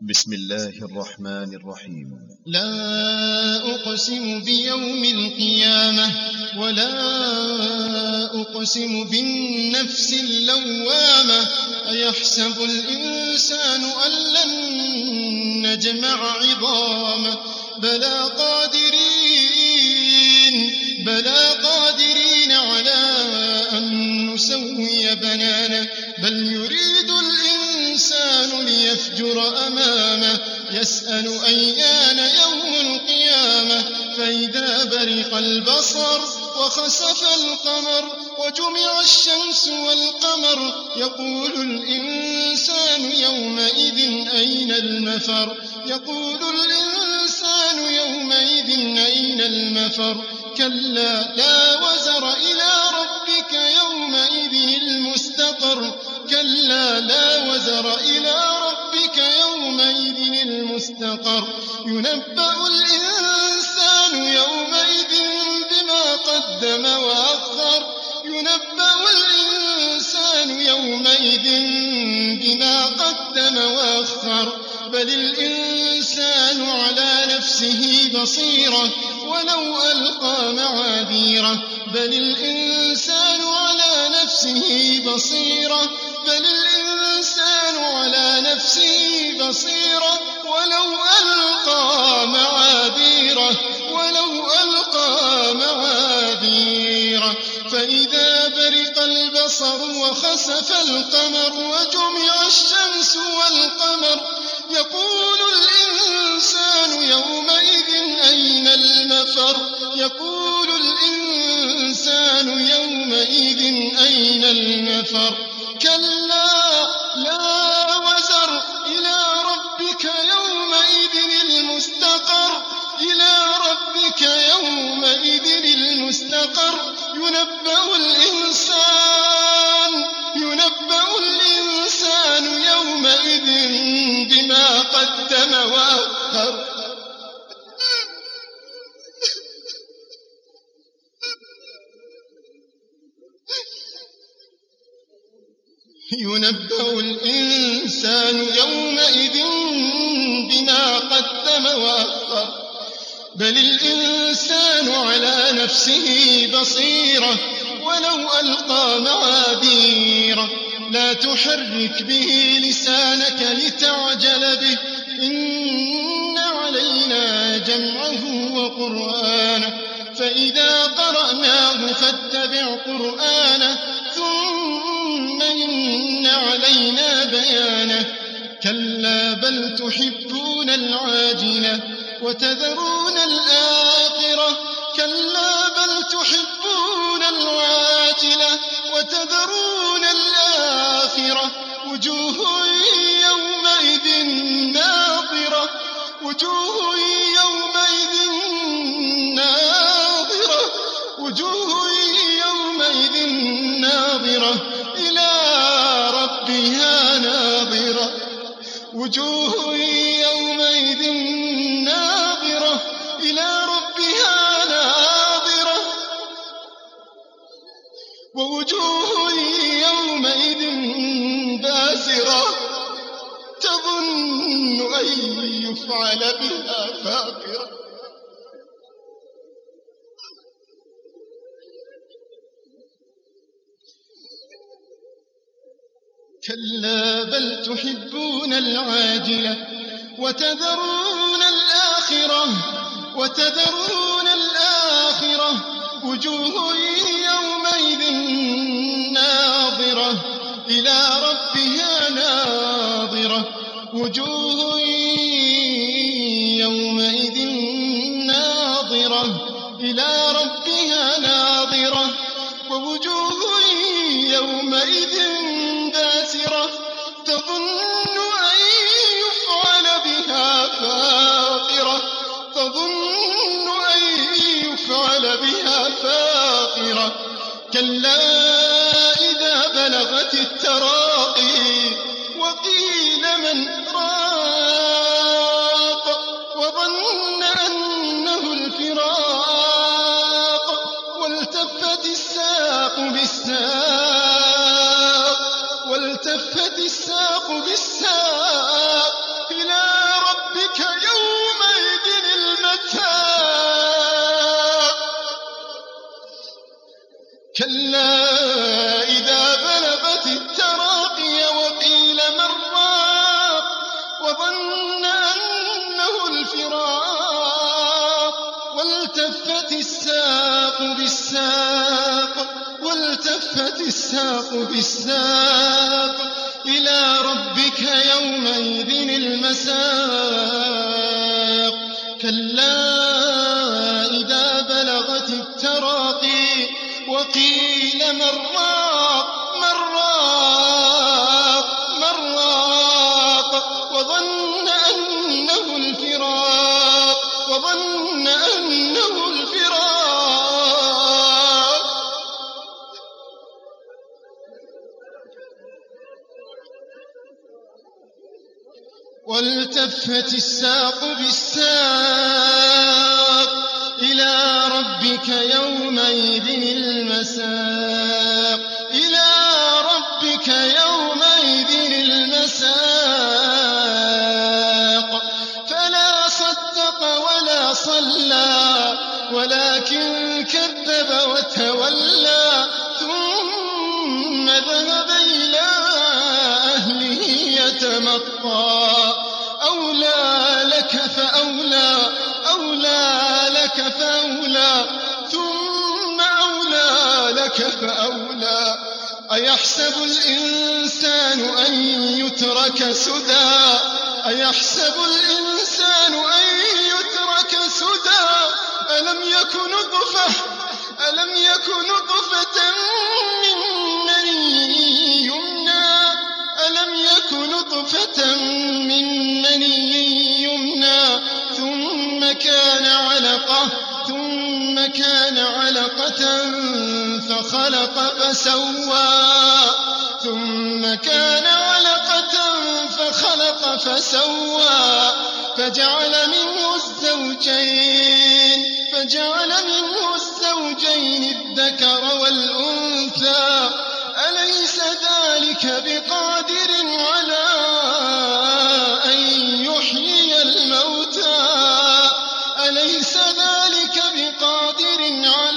بسم الله الرحمن الرحيم. لا أقسم بيوم القيامة ولا أقسم بالنفس اللوامة أيحسب الإنسان أن لن نجمع عظامه بلى قادرين على أن نسوي بنانه بل يريد الإنسان ليفجر أمامه يسأل أيان يوم القيامة فإذا برق البصر وخسف القمر وجمع الشمس والقمر يقول الإنسان يومئذ أين المفر كلا لا وزر إلى ربك يومئذ المستقر ينبأ الإنسان يومئذ بما قدم وأخر بل الإنسان على نفسه بصيرة ولو ألقى معاذيره فإذا برق البصر وخسف القمر وجمع الشمس والقمر يقول الإنسان يومئذ أين المفر كلا لا وزر إلى ربك يومئذ المستقر ينبأ الإنسان يومئذ بما قدم وأخر بل الإنسان على نفسه بصيرة ولو ألقى معاذيره لا تحرك به لسانك لتعجل به إن علينا جمعه وقرآنه فإذا قرأناه فاتبع قرآنه ثم إن علينا بيانه كلا بل تحبون العاجلة وتذرون الآخرة وجوه يومئذ ناظرة إلى ربها ناظرة ووجوه يومئذ باسرة تظن أن يفعل بها فاقرة كلا بل تحبون العاجلة وتذرون الآخرة وجوه يومئذ ناظرة إلى ربها ناظرة ووجوه يومئذ باسرة تظن أن يفعل بها فاقرة كلا إذا بلغت التراقي وقيل من راق وظن أنه الفراق والتفت الساق بالساق إلى كلا إذا بلغت التراقي وقيل من راق وظن أنه الفراق والتفت الساق بالساق إلى ربك يومئذ المساق كلا إذا بلغت التراقي وقيل من راق وظن أنه الفراق والتفت الساق بالساق إلى ربك يومئذ المساق فلا صدق ولا صلى ولكن كذب وتولى ثم ذهب إلى أهله يتمطى أولى لك فأولى ثم أولى لك فأولى أيحسب الإنسان أن يترك سدى ألم يك نطفة من مني يمنى ثم كان علقة فخلق فسوى فجعل منه الزوجين الذكر والأنثى أليس ذلك بقادر على أن يحيي الموتى